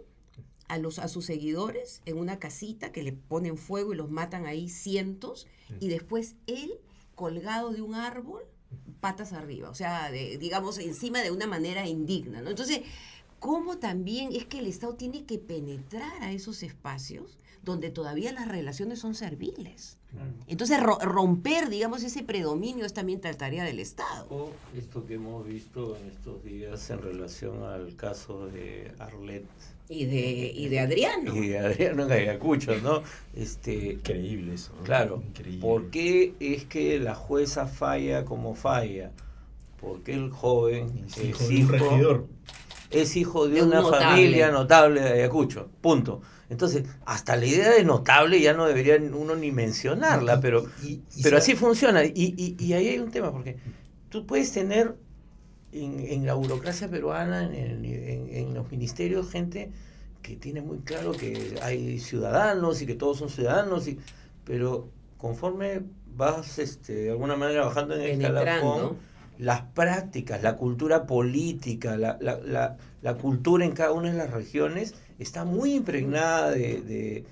[SPEAKER 2] a sus seguidores en una casita, que le ponen fuego y los matan ahí cientos, y después él colgado de un árbol, patas arriba, o sea, digamos, encima de una manera indigna, ¿no? Entonces, cómo también es que el Estado tiene que penetrar a esos espacios donde todavía las relaciones son serviles. Entonces, romper, digamos, ese predominio es también tarea del Estado.
[SPEAKER 3] O esto que hemos visto en estos días en relación al caso de Arlet.
[SPEAKER 2] Y de Adriano.
[SPEAKER 3] Y de Adriano Ayacucho, ¿no?
[SPEAKER 1] Increíble eso, ¿no?
[SPEAKER 3] Claro.
[SPEAKER 1] Increíble.
[SPEAKER 3] ¿Por qué es que la jueza falla como falla? Porque el joven
[SPEAKER 1] Es hijo de un regidor.
[SPEAKER 3] Es hijo de
[SPEAKER 2] un
[SPEAKER 3] una
[SPEAKER 2] notable.
[SPEAKER 3] familia notable de Ayacucho, punto. Entonces, hasta la idea de notable ya no debería uno ni mencionarla, pero así funciona. Y ahí hay un tema, porque tú puedes tener en la burocracia peruana, en los ministerios, gente que tiene muy claro que hay ciudadanos y que todos son ciudadanos, pero conforme vas de alguna manera bajando en el escalafón, las prácticas, la cultura política, la cultura en cada una de las regiones está muy impregnada de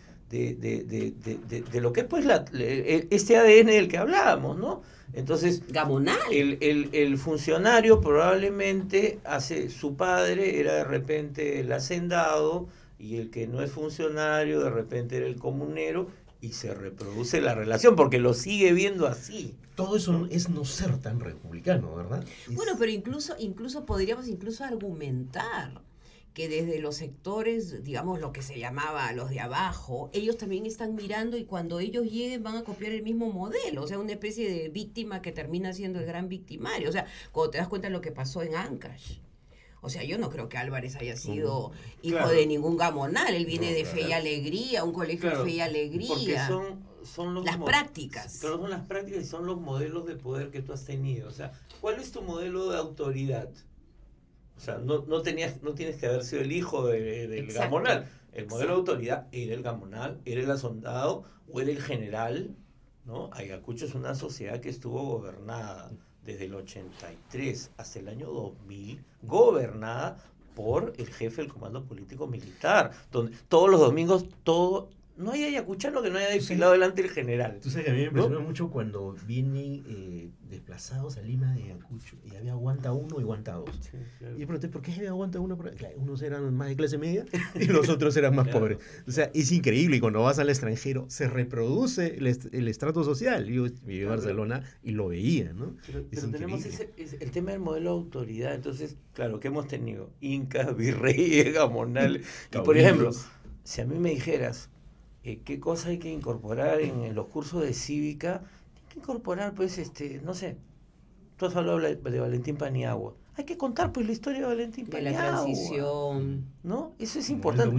[SPEAKER 3] lo que es pues este ADN del que hablábamos, ¿no? Entonces,
[SPEAKER 2] Gamonal.
[SPEAKER 3] El funcionario probablemente su padre era de repente el hacendado, y el que no es funcionario de repente era el comunero, y se reproduce la relación porque lo sigue viendo así.
[SPEAKER 1] Todo eso es no ser tan republicano, ¿verdad?
[SPEAKER 2] Bueno, pero incluso podríamos argumentar que desde los sectores, digamos, lo que se llamaba los de abajo, ellos también están mirando, y cuando ellos lleguen van a copiar el mismo modelo, o sea, una especie de víctima que termina siendo el gran victimario. O sea, cuando te das cuenta de lo que pasó en Ancash. O sea, yo no creo que Álvarez haya sido hijo de ningún gamonal. Él viene de Fe y Alegría, un colegio de Fe y Alegría.
[SPEAKER 3] Porque son
[SPEAKER 2] las prácticas.
[SPEAKER 3] Claro, son las prácticas y son los modelos de poder que tú has tenido. O sea, ¿cuál es tu modelo de autoridad? O sea, no tienes que haber sido el hijo del gamonal. El modelo de autoridad era el gamonal, era el hacendado o era el general, ¿no? Ayacucho es una sociedad que estuvo gobernada desde el 83 hasta el año 2000, gobernada por el jefe del comando político militar, donde todos los domingos no hay ayacuchano que no haya desfilado delante del general.
[SPEAKER 1] Tú sabes que a mí me impresiona mucho cuando vienen desplazados a Lima de Ayacucho y había aguanta uno y aguanta dos. Sí, claro. Y yo pregunté, ¿por qué había aguanta uno? Claro, unos eran más de clase media y los otros eran más pobres. O sea, es increíble, y cuando vas al extranjero se reproduce el estrato social. Yo viví en Barcelona y lo veía, ¿no?
[SPEAKER 3] Pero tenemos el tema del modelo de autoridad. Entonces, claro, ¿qué hemos tenido? Incas, virreyes, gamonales. Y por ejemplo, si a mí me dijeras, ¿qué cosa hay que incorporar en los cursos de cívica? Hay que incorporar, pues, no sé, tú has hablado de Valentín Paniagua. Hay que contar, pues, la historia de Valentín Paniagua.
[SPEAKER 2] De la transición.
[SPEAKER 3] ¿No? Eso es importante.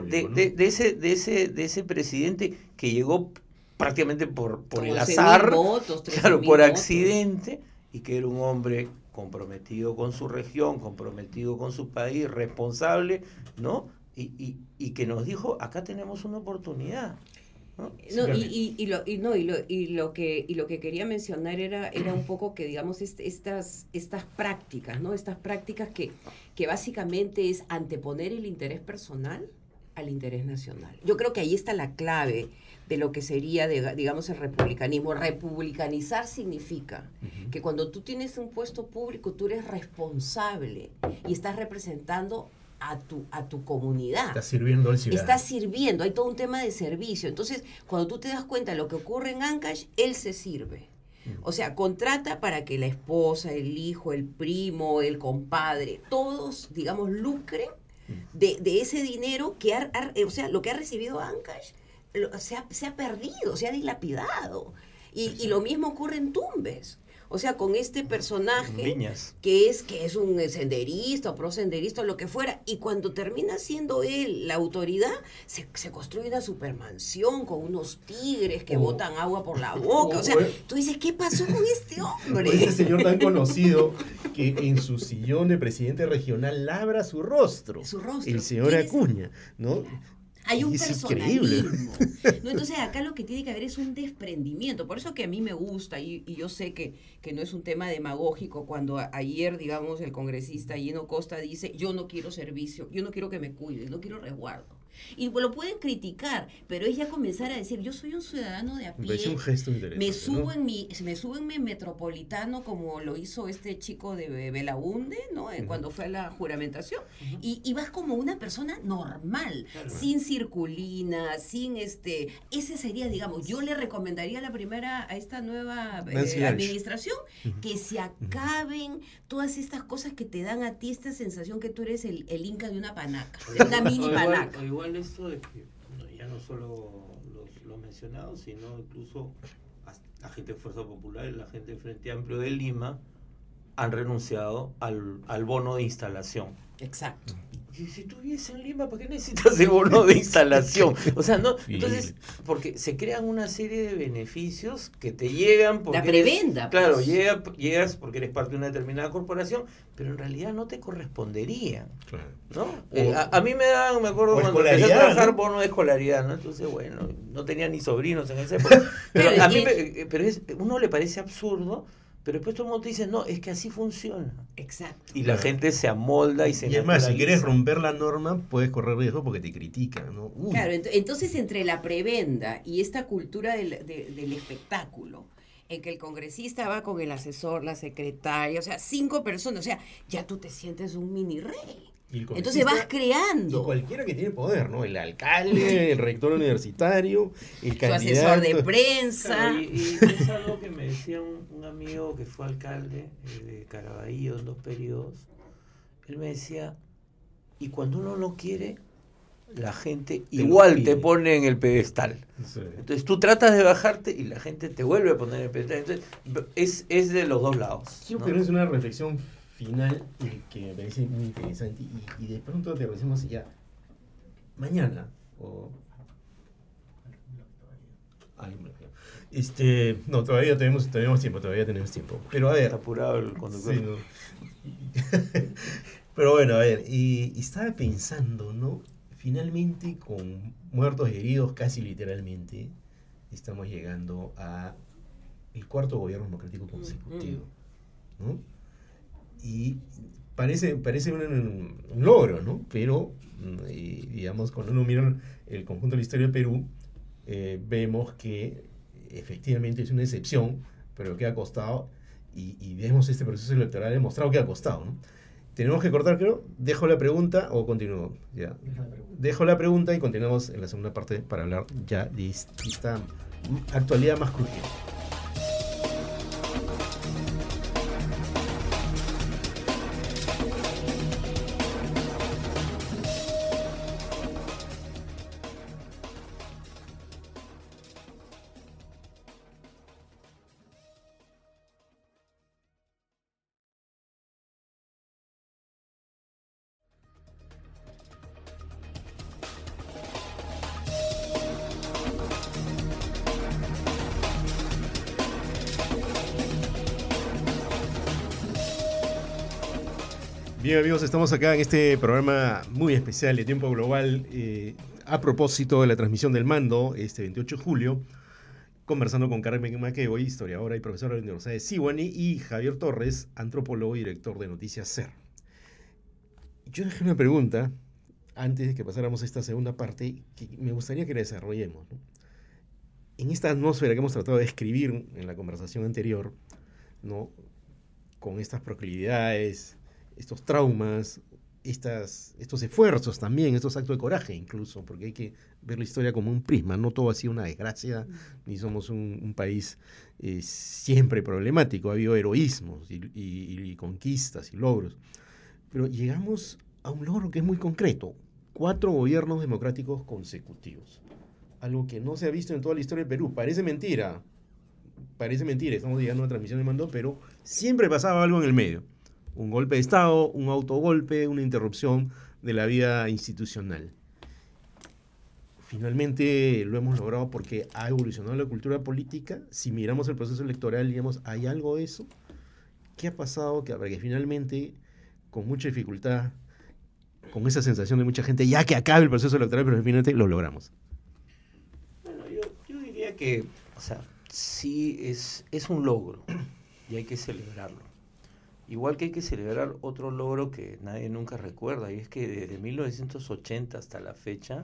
[SPEAKER 3] De ese presidente que llegó prácticamente por el azar, claro, por accidente, y que era un hombre comprometido con su región, comprometido con su país, responsable, ¿no? Y que nos dijo, acá tenemos una oportunidad, ¿no?
[SPEAKER 2] Lo que quería mencionar era un poco que, digamos, estas prácticas, ¿no? Estas prácticas que básicamente es anteponer el interés personal al interés nacional. Yo creo que ahí está la clave de lo que sería, digamos, el republicanismo. Republicanizar significa que cuando tú tienes un puesto público, tú eres responsable y estás representando a tu comunidad.
[SPEAKER 1] Estás sirviendo al ciudadano.
[SPEAKER 2] Estás sirviendo, hay todo un tema de servicio. Entonces, cuando tú te das cuenta de lo que ocurre en Ancash, él se sirve. O sea, contrata para que la esposa, el hijo, el primo, el compadre, todos, digamos, lucren de ese dinero que lo que ha recibido Ancash se ha perdido, se ha dilapidado. Y lo mismo ocurre en Tumbes. O sea, con este personaje que es un senderista o prosenderista o lo que fuera, y cuando termina siendo él la autoridad, se construye una supermansión con unos tigres que botan agua por la boca. O sea, tú dices, ¿qué pasó con este hombre?
[SPEAKER 1] Ese señor tan conocido que en su sillón de presidente regional labra su rostro. El señor Acuña, ¿no?
[SPEAKER 2] Hay un personalismo. ¿No? Entonces acá lo que tiene que haber es un desprendimiento. Por eso que a mí me gusta, y yo sé que no es un tema demagógico, cuando ayer, digamos, el congresista Gino Costa dice, yo no quiero servicio, yo no quiero que me cuiden, no quiero resguardo. Y lo pueden criticar, pero es ya comenzar a decir, yo soy un ciudadano de a
[SPEAKER 1] Me parece
[SPEAKER 2] pie,
[SPEAKER 1] un gesto interesante,
[SPEAKER 2] me subo
[SPEAKER 1] ¿no?
[SPEAKER 2] me subo en mi metropolitano como lo hizo este chico de Belaunde, ¿no? Cuando fue a la juramentación, y vas como una persona normal,
[SPEAKER 3] Claro.
[SPEAKER 2] sin circulina, sin ese sería, digamos, yo le recomendaría a esta nueva
[SPEAKER 1] Nancy Irish.
[SPEAKER 2] administración que se acaben todas estas cosas que te dan a ti esta sensación que tú eres el inca de una panaca, de una mini panaca.
[SPEAKER 3] O igual esto de que ya no solo los mencionados, sino incluso la gente de Fuerza Popular y la gente de Frente Amplio de Lima han renunciado al bono de instalación.
[SPEAKER 2] Exacto.
[SPEAKER 3] Y si tú vives en Lima, ¿para qué necesitas el bono de instalación? O sea, no, entonces, porque se crean una serie de beneficios que te llegan porque
[SPEAKER 2] la prebenda.
[SPEAKER 3] Claro,
[SPEAKER 2] pues.
[SPEAKER 3] llegas porque eres parte de una determinada corporación, pero en realidad no te corresponderían,
[SPEAKER 1] Claro.
[SPEAKER 3] ¿no? A mí me acuerdo cuando empecé a trabajar, ¿no? Bono de escolaridad, ¿no? Entonces, bueno, no tenía ni sobrinos en esa época. Pero a mí uno le parece absurdo. Pero después todo el mundo te dice, no, es que así funciona.
[SPEAKER 2] Exacto.
[SPEAKER 3] Y la gente se amolda y se
[SPEAKER 1] Y es más, si
[SPEAKER 3] naturaliza.
[SPEAKER 1] quieres romper la norma, puedes correr riesgo porque te critican, ¿no?
[SPEAKER 2] Claro, entonces entre la prebenda y esta cultura del espectáculo, en que el congresista va con el asesor, la secretaria, o sea, 5 personas, o sea, ya tú te sientes un mini rey. Entonces vas creando.
[SPEAKER 1] Y cualquiera que tiene poder, ¿no? El alcalde, el rector universitario, el candidato.
[SPEAKER 2] Su asesor de prensa.
[SPEAKER 3] Claro, y es algo que me decía un amigo que fue alcalde de Caraballo en 2 periodos. Él me decía, y cuando uno no quiere, la gente igual te pone en el pedestal. Sí. Entonces tú tratas de bajarte y la gente te vuelve a poner en el pedestal. Entonces es de los dos lados.
[SPEAKER 1] Yo creo que es una reflexión final que me parece muy interesante y de pronto te decimos ya mañana o no, todavía tenemos tiempo, pero a ver,
[SPEAKER 3] está apurado el conductor.
[SPEAKER 1] Sí, no. Pero bueno, a ver, y estaba pensando, ¿no? Finalmente, con muertos y heridos casi literalmente, estamos llegando a el 4º gobierno democrático consecutivo, ¿no? Y parece un logro, ¿no? Pero, digamos, cuando uno mira el conjunto de la historia del Perú, vemos que efectivamente es una excepción, pero que ha costado, y vemos este proceso electoral demostrado que ha costado, ¿no? Tenemos que cortar, creo. ¿Dejo la pregunta o continúo? Ya. Dejo la pregunta y continuamos en la segunda parte para hablar ya de esta actualidad más crujiente. Bien, amigos, estamos acá en este programa muy especial de Tiempo Global a propósito de la transmisión del mando este 28 de julio, conversando con Carmen McEvoy, historiadora y profesora de la Universidad de Sewanee, y Javier Torres, antropólogo y director de Noticias SER. Yo dejé una pregunta antes de que pasáramos a esta segunda parte que me gustaría que la desarrollemos, ¿no? En esta atmósfera que hemos tratado de escribir en la conversación anterior, ¿no? Con estas proclividades, estos traumas, estos esfuerzos también, estos actos de coraje incluso, porque hay que ver la historia como un prisma, no todo ha sido una desgracia, ni somos un país siempre problemático, ha habido heroísmos y conquistas y logros, pero llegamos a un logro que es muy concreto, 4 gobiernos democráticos consecutivos, algo que no se ha visto en toda la historia del Perú. Parece mentira, estamos llegando a una transmisión de mando, pero siempre pasaba algo en el medio. Un golpe de Estado, un autogolpe, una interrupción de la vida institucional. Finalmente lo hemos logrado porque ha evolucionado la cultura política. Si miramos el proceso electoral, digamos, ¿hay algo de eso? ¿Qué ha pasado? Para que finalmente, con mucha dificultad, con esa sensación de mucha gente, ya que acabe el proceso electoral, pero finalmente lo logramos.
[SPEAKER 3] Bueno, yo diría que, o sea, sí es un logro y hay que celebrarlo. Igual que hay que celebrar otro logro que nadie nunca recuerda, y es que desde 1980 hasta la fecha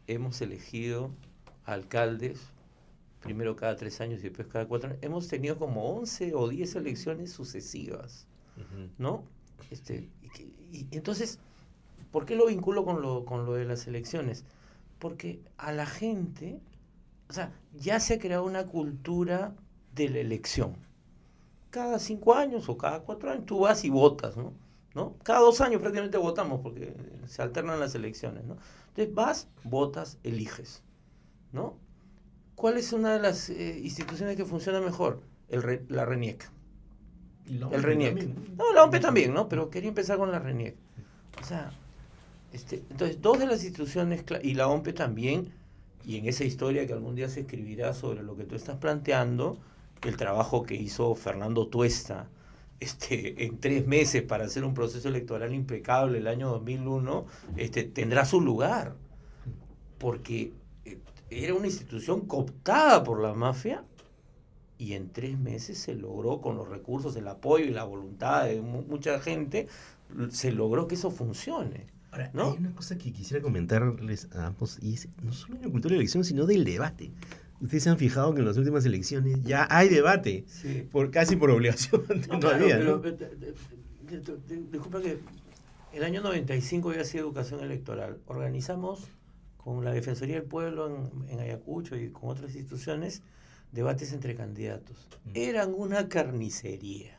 [SPEAKER 3] hemos elegido alcaldes, primero cada 3 años y después cada 4 años. Hemos tenido como 11 o 10 elecciones sucesivas, ¿no? Y entonces, ¿por qué lo vinculo con lo de las elecciones? Porque a la gente, o sea, ya se ha creado una cultura de la elección. Cada 5 años o cada 4 años tú vas y votas, ¿no? Cada 2 años prácticamente votamos porque se alternan las elecciones, ¿no? Entonces vas, votas, eliges, ¿no? ¿Cuál es una de las instituciones que funciona mejor? La RENIEC.
[SPEAKER 1] Y la
[SPEAKER 3] El
[SPEAKER 1] OMPE
[SPEAKER 3] RENIEC.
[SPEAKER 1] también,
[SPEAKER 3] No, la OMPE también, ¿no? Pero quería empezar con la RENIEC. O sea, entonces, dos de las instituciones, y la OMPE también, y en esa historia que algún día se escribirá sobre lo que tú estás planteando, el trabajo que hizo Fernando Tuesta en 3 meses para hacer un proceso electoral impecable el año 2001, tendrá su lugar, porque era una institución cooptada por la mafia y en 3 meses se logró, con los recursos, el apoyo y la voluntad de mucha gente, se logró que eso funcione.
[SPEAKER 1] Ahora,
[SPEAKER 3] ¿no?
[SPEAKER 1] hay una cosa que quisiera comentarles a ambos, y es no solo de la cultura de la elección, sino del debate. Ustedes se han fijado que en las últimas elecciones ya hay debate,
[SPEAKER 3] Sí.
[SPEAKER 1] casi por obligación
[SPEAKER 3] No,
[SPEAKER 1] todavía,
[SPEAKER 3] claro,
[SPEAKER 1] ¿no?
[SPEAKER 3] pero disculpa que el año 95 había sido educación electoral. Organizamos con la Defensoría del Pueblo en Ayacucho y con otras instituciones debates entre candidatos. Eran una carnicería.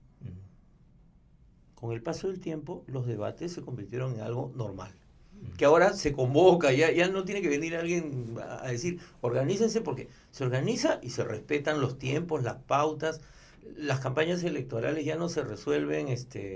[SPEAKER 3] Con el paso del tiempo, los debates se convirtieron en algo normal. Que ahora se convoca, ya no tiene que venir alguien a decir, organícense, porque se organiza y se respetan los tiempos, las pautas. Las campañas electorales ya no se resuelven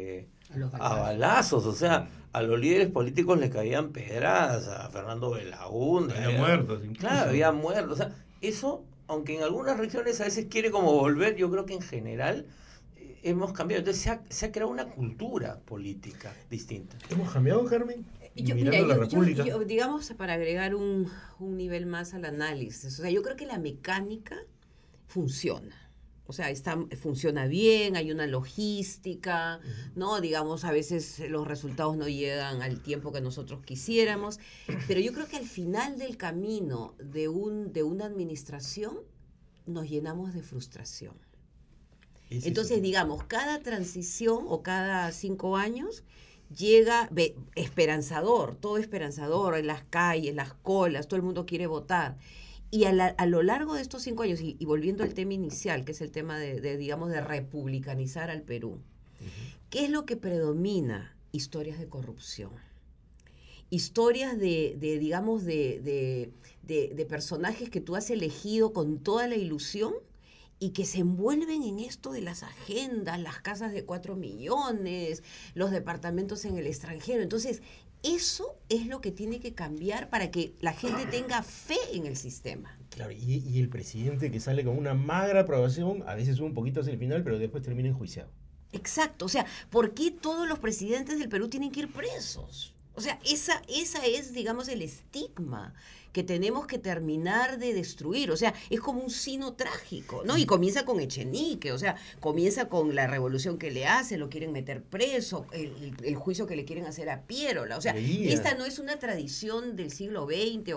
[SPEAKER 3] a balazos, o sea, a los líderes políticos les caían pedradas, a Fernando Belaúnde.
[SPEAKER 1] Había muertos incluso.
[SPEAKER 3] Claro, había muertos. O sea, eso, aunque en algunas regiones a veces quiere como volver, yo creo que en general hemos cambiado. Entonces se ha creado una cultura política distinta.
[SPEAKER 1] ¿Hemos cambiado, Carmen?
[SPEAKER 2] Mira,
[SPEAKER 1] la República.
[SPEAKER 2] digamos, para agregar un nivel más al análisis, o sea, yo creo que la mecánica funciona. O sea, funciona bien, hay una logística, ¿no? Digamos, a veces los resultados no llegan al tiempo que nosotros quisiéramos, pero yo creo que al final del camino de una administración nos llenamos de frustración. Entonces, digamos, cada transición o cada 5 años llega esperanzador, todo esperanzador, en las calles, las colas, todo el mundo quiere votar. Y a lo largo de estos 5 años, y volviendo al tema inicial, que es el tema digamos, de republicanizar al Perú, ¿qué es lo que predomina? Historias de corrupción. Historias digamos, de personajes que tú has elegido con toda la ilusión y que se envuelven en esto de las agendas, las casas de 4 millones, los departamentos en el extranjero. Entonces, eso es lo que tiene que cambiar para que la gente tenga fe en el sistema.
[SPEAKER 1] Claro, y el presidente que sale con una magra aprobación, a veces sube un poquito hacia el final, pero después termina enjuiciado.
[SPEAKER 2] Exacto, o sea, ¿por qué todos los presidentes del Perú tienen que ir presos? O sea, esa es, digamos, el estigma que tenemos que terminar de destruir. O sea, es como un sino trágico, ¿no? Y comienza con Echenique, o sea, comienza con la revolución que le hace, lo quieren meter preso, el juicio que le quieren hacer a Pierola. O sea, esta no es una tradición del siglo XX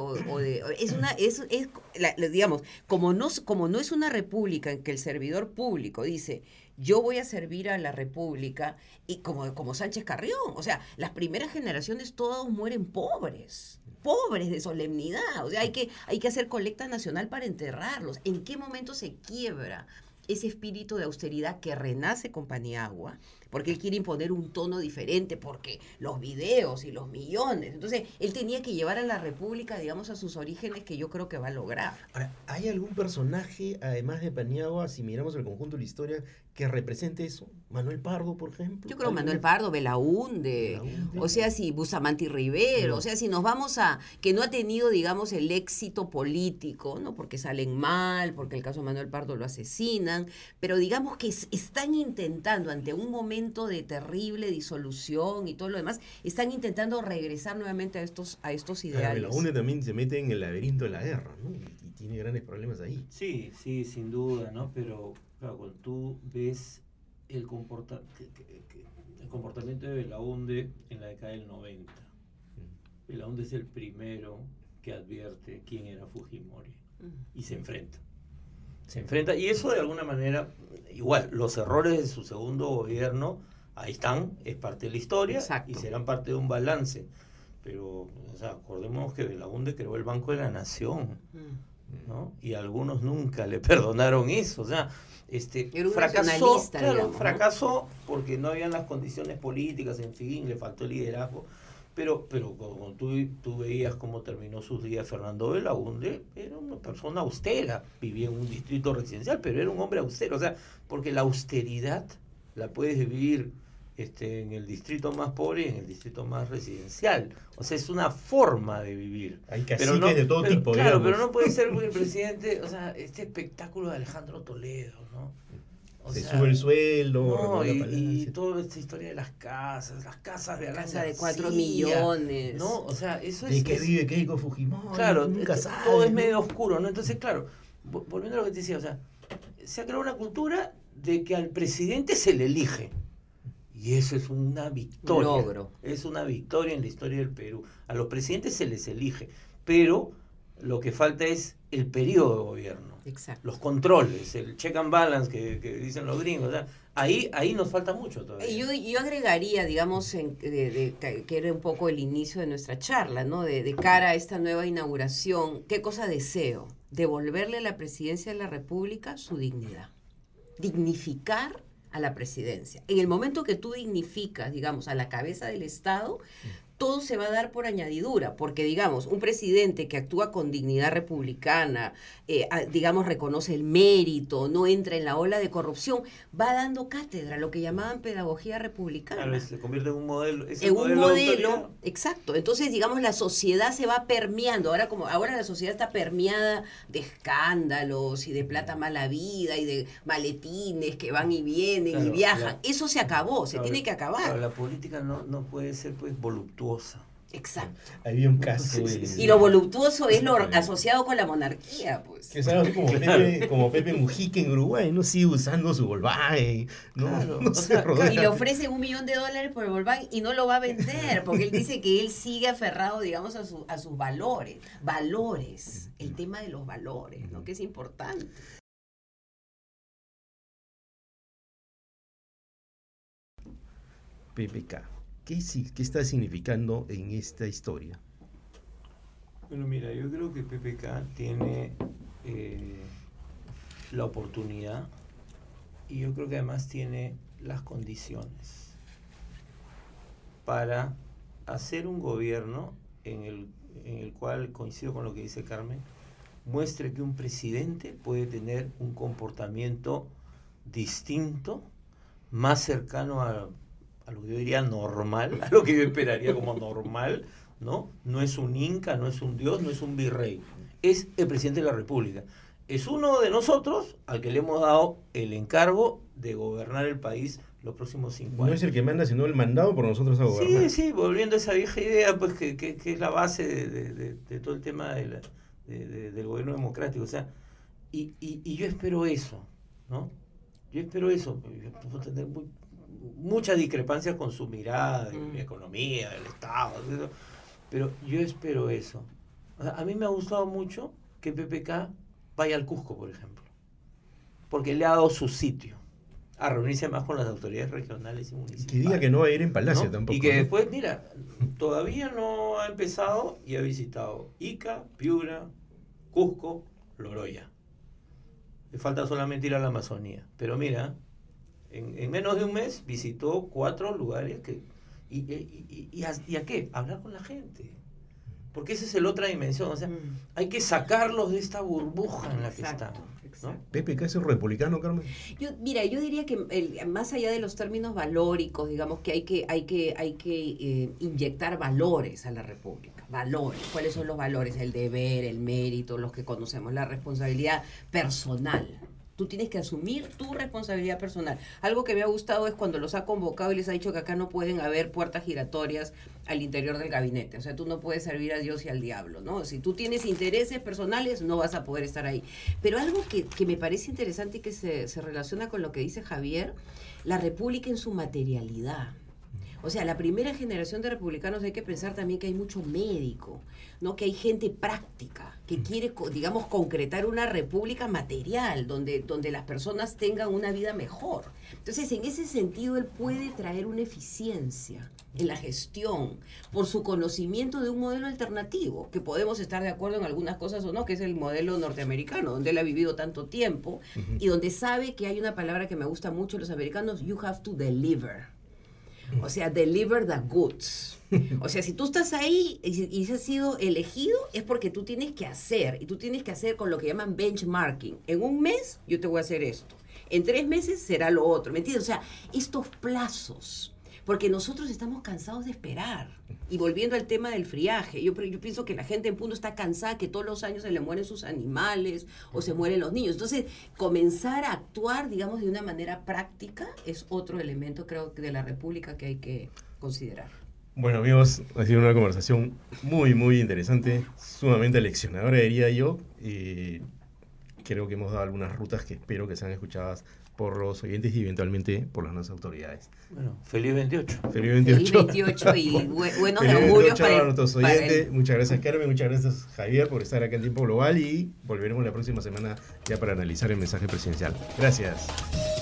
[SPEAKER 2] digamos, como no es una república en que el servidor público dice, yo voy a servir a la República, y como Sánchez Carrión, o sea, las primeras generaciones todos mueren pobres de solemnidad, o sea, hay que hacer colecta nacional para enterrarlos. ¿En qué momento se quiebra ese espíritu de austeridad que renace con Paniagua? Porque él quiere imponer un tono diferente, porque los videos y los millones. Entonces, él tenía que llevar a la República, digamos, a sus orígenes, que yo creo que va a lograr.
[SPEAKER 1] Ahora, ¿hay algún personaje, además de Paniagua, si miramos el conjunto de la historia, que represente eso? Manuel Pardo, por ejemplo.
[SPEAKER 2] Yo creo Manuel Pardo, Belaúnde, o sea, si Bustamante y Rivero, o sea, si nos vamos a, que no ha tenido, digamos, el éxito político, ¿no? Porque salen mal, porque el caso de Manuel Pardo lo asesinan, pero digamos que están intentando, ante un momento de terrible disolución y todo lo demás, están intentando regresar nuevamente a estos ideales.
[SPEAKER 1] Belaúnde también se mete en el laberinto de la guerra, ¿no? Y tiene grandes problemas ahí.
[SPEAKER 3] Sí, sin duda, ¿no? Pero claro, cuando tú ves el comportamiento de Belaúnde en la década del 90, Belaúnde es el primero que advierte quién era Fujimori y se enfrenta. Se enfrenta, y eso de alguna manera, igual, los errores de su segundo gobierno, ahí están, es parte de la historia. Exacto. Y serán parte de un balance. Pero, o sea, acordemos que Belaúnde creó el Banco de la Nación, ¿no? Y algunos nunca le perdonaron eso. O sea, fracasó, claro, digamos, fracasó porque no habían las condiciones políticas, en fin, le faltó liderazgo. Pero como tú veías cómo terminó sus días Fernando Belaúnde, era una persona austera, vivía en un distrito residencial, pero era un hombre austero. O sea, porque la austeridad la puedes vivir en el distrito más pobre y en el distrito más residencial. O sea, es una forma de vivir.
[SPEAKER 1] Hay caciques de todo tipo.
[SPEAKER 3] Claro, digamos. Pero no puede ser el presidente, o sea, este espectáculo de Alejandro Toledo, ¿no?
[SPEAKER 1] Se sube el sueldo,
[SPEAKER 3] no, y toda esta historia de las casas de Alan García,
[SPEAKER 2] de 4 millones.
[SPEAKER 3] ¿no? O sea, eso
[SPEAKER 1] es... ¿De qué vive Keiko Fujimori?
[SPEAKER 3] Claro, todo es medio oscuro, ¿no? Entonces, claro, volviendo a lo que te decía, o sea, se ha creado una cultura de que al presidente se le elige. Y eso es una victoria.
[SPEAKER 2] Un logro.
[SPEAKER 3] Es una victoria en la historia del Perú. A los presidentes se les elige, pero lo que falta es el periodo de gobierno.
[SPEAKER 2] Exacto.
[SPEAKER 3] Los controles, el check and balance que dicen los gringos. O sea, ahí nos falta mucho todavía.
[SPEAKER 2] Yo agregaría, digamos, que era un poco el inicio de nuestra charla, ¿no? De cara a esta nueva inauguración, ¿qué cosa deseo? Devolverle a la presidencia de la República su dignidad. Dignificar a la presidencia. En el momento que tú dignificas, digamos, a la cabeza del Estado, todo se va a dar por añadidura, porque, digamos, un presidente que actúa con dignidad republicana, digamos, reconoce el mérito, no entra en la ola de corrupción, va dando cátedra, lo que llamaban pedagogía republicana.
[SPEAKER 3] Claro, se convierte en un modelo.
[SPEAKER 2] En un modelo, exacto. Entonces, digamos, la sociedad se va permeando. Ahora la sociedad está permeada de escándalos y de plata mala vida y de maletines que van y vienen, claro, y viajan. Eso se acabó, se tiene que acabar.
[SPEAKER 3] Claro, la política no puede ser, pues, voluptuosa.
[SPEAKER 2] Exacto.
[SPEAKER 1] Había un caso
[SPEAKER 2] y lo voluptuoso es lo asociado con la monarquía, pues.
[SPEAKER 1] Que es algo así como Pepe Mujica en Uruguay, ¿no? Sigue usando su Volkswagen, ¿no?
[SPEAKER 2] Claro,
[SPEAKER 1] no
[SPEAKER 2] y le ofrece $1 millón por el Volkswagen y no lo va a vender, porque él dice que él sigue aferrado, digamos, a sus valores. Valores, el tema de los valores, ¿no? Que es importante.
[SPEAKER 1] PPK. ¿Qué está significando en esta historia?
[SPEAKER 3] Bueno, mira, yo creo que PPK tiene la oportunidad y yo creo que además tiene las condiciones para hacer un gobierno en el cual, coincido con lo que dice Carmen, muestre que un presidente puede tener un comportamiento distinto, más cercano a lo que yo diría normal, a lo que yo esperaría como normal, ¿no? No es un inca, no es un dios, no es un virrey, es el presidente de la República. Es uno de nosotros al que le hemos dado el encargo de gobernar el país los próximos 5 años.
[SPEAKER 1] No es el que manda, sino el mandado por nosotros a gobernar.
[SPEAKER 3] Sí, volviendo a esa vieja idea, pues que es la base de todo el tema del gobierno democrático. O sea, y yo espero eso, ¿no? Yo espero eso. Yo puedo tener muchas discrepancias con su mirada de la economía, del Estado, etc. Pero yo espero eso. O sea, a mí me ha gustado mucho que PPK vaya al Cusco, por ejemplo, porque le ha dado su sitio a reunirse más con las autoridades regionales y municipales.
[SPEAKER 1] Que diga que no va a ir en Palacio, ¿no? Tampoco.
[SPEAKER 3] Y que después, mira, todavía no ha empezado y ha visitado Ica, Piura, Cusco, Loroya. Le falta solamente ir a la Amazonía. Pero mira, en menos de un mes visitó 4 lugares ¿y a qué? Hablar con la gente. Porque esa es la otra dimensión. O sea, hay que sacarlos de esta burbuja en la que están, ¿no?
[SPEAKER 1] ¿PPK es un republicano, Carmen?
[SPEAKER 2] Yo diría que más allá de los términos valóricos, digamos que hay que inyectar valores a la República. Valores. ¿Cuáles son los valores? El deber, el mérito, los que conocemos, la responsabilidad personal. Tú tienes que asumir tu responsabilidad personal. Algo que me ha gustado es cuando los ha convocado y les ha dicho que acá no pueden haber puertas giratorias al interior del gabinete. O sea, tú no puedes servir a Dios y al diablo, ¿no? Si tú tienes intereses personales, no vas a poder estar ahí. Pero algo que me parece interesante y que se relaciona con lo que dice Javier, la República en su materialidad. O sea, la primera generación de republicanos hay que pensar también que hay mucho médico, ¿no? Que hay gente práctica, que quiere, digamos, concretar una república material, donde las personas tengan una vida mejor. Entonces, en ese sentido, él puede traer una eficiencia en la gestión por su conocimiento de un modelo alternativo, que podemos estar de acuerdo en algunas cosas o no, que es el modelo norteamericano, donde él ha vivido tanto tiempo y donde sabe que hay una palabra que me gusta mucho de los americanos: you have to deliver. O sea, deliver the goods. O sea, si tú estás ahí y has sido elegido, es porque tú tienes que hacer. Y tú tienes que hacer con lo que llaman benchmarking. En un mes yo te voy a hacer esto. En 3 meses será lo otro. ¿Me entiendes? O sea, estos plazos. Porque nosotros estamos cansados de esperar. Y volviendo al tema del friaje, yo pienso que la gente en Puno está cansada que todos los años se le mueren sus animales o se mueren los niños. Entonces, comenzar a actuar, digamos, de una manera práctica es otro elemento, creo, de la República que hay que considerar.
[SPEAKER 1] Bueno, amigos, ha sido una conversación muy, muy interesante, sumamente leccionadora, diría yo. Creo que hemos dado algunas rutas que espero que sean escuchadas por los oyentes y eventualmente por las nuevas autoridades.
[SPEAKER 3] Bueno, feliz 28.
[SPEAKER 1] Feliz 28.
[SPEAKER 2] Feliz 28 y buenos
[SPEAKER 1] Feliz
[SPEAKER 2] augurios
[SPEAKER 1] 28 para nuestros oyentes. Muchas gracias, Carmen. Muchas gracias, Javier, por estar acá en Tiempo Global, y volveremos la próxima semana ya para analizar el mensaje presidencial. Gracias.